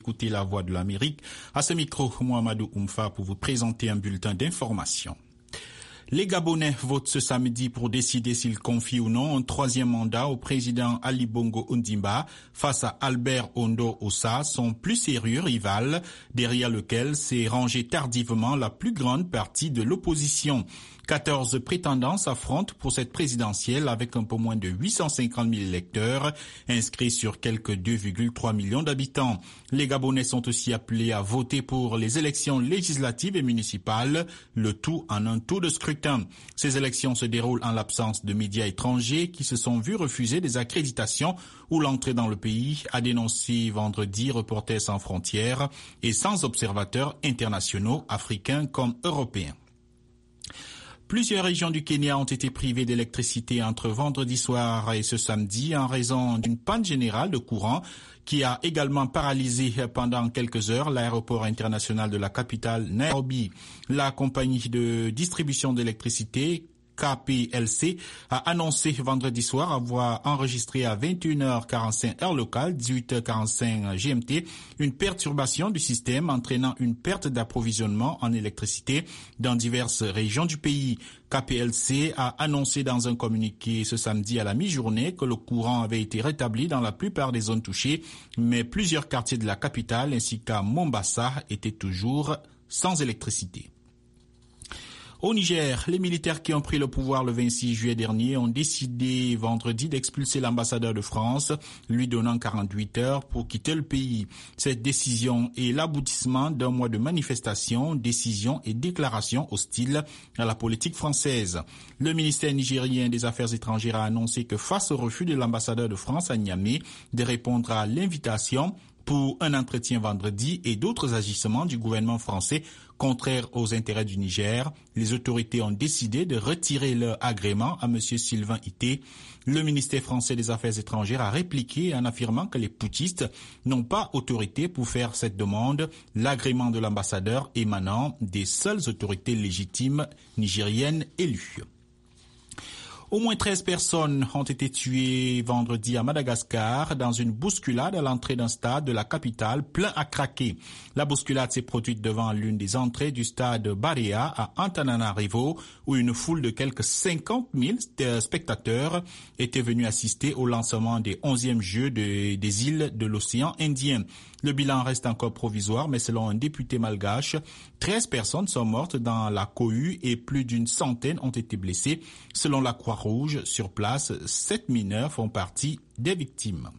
Écoutez la voix de l'Amérique. À ce micro, Mohamedou Oumfa pour vous présenter un bulletin d'information. Les Gabonais votent ce samedi pour décider s'ils confient ou non un troisième mandat au président Ali Bongo Ondimba face à Albert Ondo Ossa, son plus sérieux rival, derrière lequel s'est rangée tardivement la plus grande partie de l'opposition. 14 prétendants s'affrontent pour cette présidentielle avec un peu moins de 850 000 électeurs inscrits sur quelques 2,3 millions d'habitants. Les Gabonais sont aussi appelés à voter pour les élections législatives et municipales, le tout en un tour de scrutin. Ces élections se déroulent en l'absence de médias étrangers qui se sont vus refuser des accréditations ou l'entrée dans le pays, a dénoncé vendredi Reporters sans frontières et sans observateurs internationaux africains comme européens. Plusieurs régions du Kenya ont été privées d'électricité entre vendredi soir et ce samedi en raison d'une panne générale de courant qui a également paralysé pendant quelques heures l'aéroport international de la capitale Nairobi. La compagnie de distribution d'électricité KPLC a annoncé vendredi soir avoir enregistré à 21h45 heure locale, 18h45 GMT, une perturbation du système entraînant une perte d'approvisionnement en électricité dans diverses régions du pays. KPLC a annoncé dans un communiqué ce samedi à la mi-journée que le courant avait été rétabli dans la plupart des zones touchées, mais plusieurs quartiers de la capitale ainsi qu'à Mombasa étaient toujours sans électricité. Au Niger, les militaires qui ont pris le pouvoir le 26 juillet dernier ont décidé vendredi d'expulser l'ambassadeur de France, lui donnant 48 heures pour quitter le pays. Cette décision est l'aboutissement d'un mois de manifestations, décisions et déclarations hostiles à la politique française. Le ministère nigérien des Affaires étrangères a annoncé que face au refus de l'ambassadeur de France à Niamey de répondre à l'invitation pour un entretien vendredi et d'autres agissements du gouvernement français contraires aux intérêts du Niger, les autorités ont décidé de retirer leur agrément à M. Sylvain Ité. Le ministère français des Affaires étrangères a répliqué en affirmant que les putschistes n'ont pas autorité pour faire cette demande, l'agrément de l'ambassadeur émanant des seules autorités légitimes nigériennes élues. Au moins 13 personnes ont été tuées vendredi à Madagascar dans une bousculade à l'entrée d'un stade de la capitale plein à craquer. La bousculade s'est produite devant l'une des entrées du stade Barea à Antananarivo où une foule de quelques 50 000 spectateurs étaient venus assister au lancement des 11e Jeux des îles de l'océan Indien. Le bilan reste encore provisoire, mais selon un député malgache, 13 personnes sont mortes dans la cohue et plus d'une centaine ont été blessées. Selon la Croix-Rouge, sur place, 7 mineurs font partie des victimes.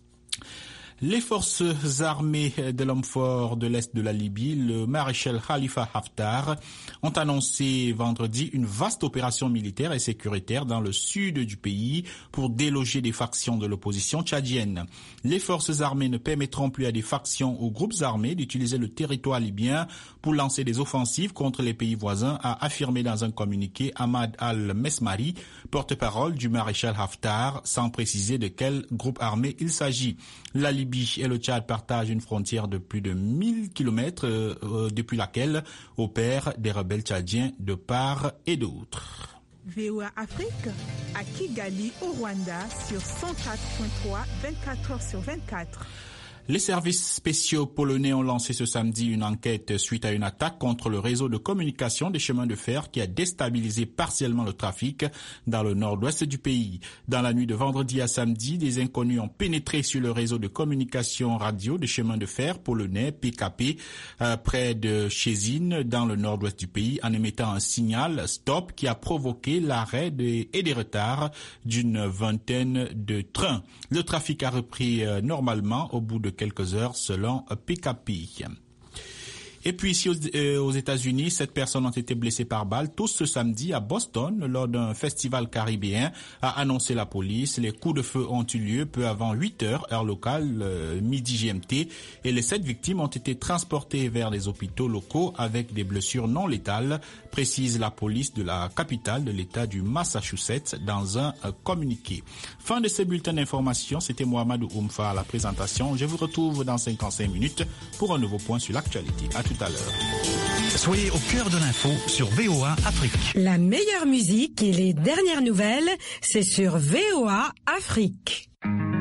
Les forces armées de l'homme fort de l'Est de la Libye, le maréchal Khalifa Haftar, ont annoncé vendredi une vaste opération militaire et sécuritaire dans le sud du pays pour déloger des factions de l'opposition tchadienne. Les forces armées ne permettront plus à des factions ou groupes armés d'utiliser le territoire libyen pour lancer des offensives contre les pays voisins, a affirmé dans un communiqué Ahmad al-Mesmari, porte-parole du maréchal Haftar, sans préciser de quel groupe armé il s'agit. La Libye et le Tchad partagent une frontière de plus de 1000 km depuis laquelle opèrent des rebelles tchadiens de part et d'autre. VOA Afrique, à Kigali, au Rwanda, sur 104.3, 24 heures sur 24. Les services spéciaux polonais ont lancé ce samedi une enquête suite à une attaque contre le réseau de communication des chemins de fer qui a déstabilisé partiellement le trafic dans le nord-ouest du pays. Dans la nuit de vendredi à samedi, des inconnus ont pénétré sur le réseau de communication radio des chemins de fer polonais PKP près de Szczecin dans le nord-ouest du pays en émettant un signal stop qui a provoqué l'arrêt et des retards d'une vingtaine de trains. Le trafic a repris normalement au bout de quelques heures selon PKP. Et puis ici aux États-Unis, 7 personnes ont été blessées par balle, tous ce samedi à Boston lors d'un festival caribéen, a annoncé la police. Les coups de feu ont eu lieu peu avant 8 heures, heure locale, midi GMT, et les 7 victimes ont été transportées vers les hôpitaux locaux avec des blessures non létales, précise la police de la capitale de l'État du Massachusetts dans un communiqué. Fin de ce bulletin d'information, c'était Mohamedou Oumfa à la présentation. Je vous retrouve dans 55 minutes pour un nouveau point sur l'actualité. À tout à l'heure. Soyez au cœur de l'info sur VOA Afrique. La meilleure musique et les dernières nouvelles, c'est sur VOA Afrique.